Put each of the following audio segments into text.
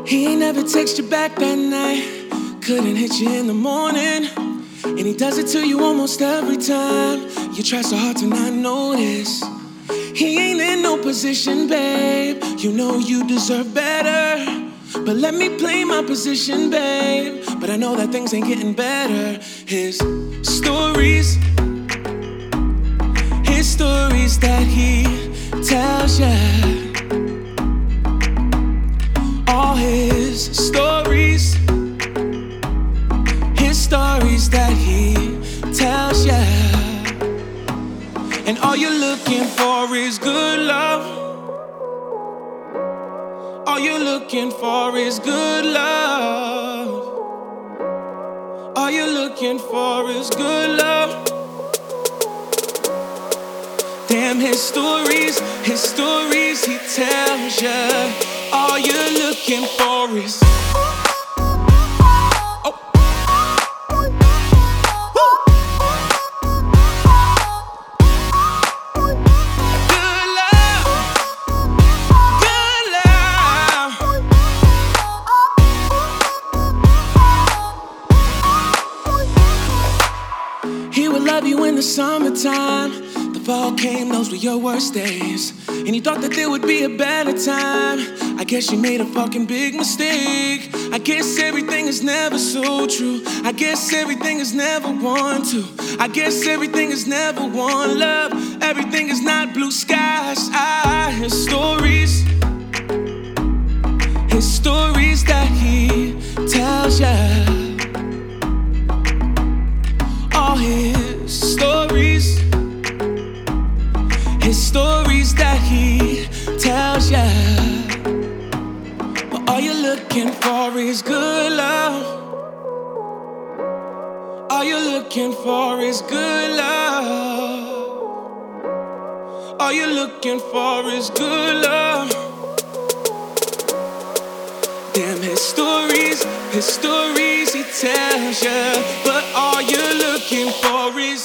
He ain't never text you back that night, couldn't hit you in the morning. And he does it to you almost every time. You try so hard to not notice. He ain't in no position, babe. You know you deserve better. But let me play my position, babe. But I know that things ain't getting better. His stories that he tells ya. All his stories that he tells ya. And all you're looking for is good love. All you're looking for is good love. All you're looking for is good love. Damn, his stories he tells ya. All you're looking for is love you in the summertime. The fall came, those were your worst days. And you thought that there would be a better time. I guess you made a fucking big mistake. I guess everything is never so true. I guess everything is never one, two. I guess everything is never one love. Everything is not blue skies. His stories that he tells ya. All his stories that he tells ya. But all you're looking for is good love. All you're looking for is good love. All you're looking for is good love. Damn, his stories he tells ya. But all you're looking for is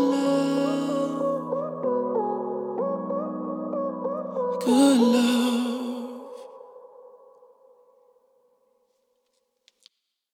good love.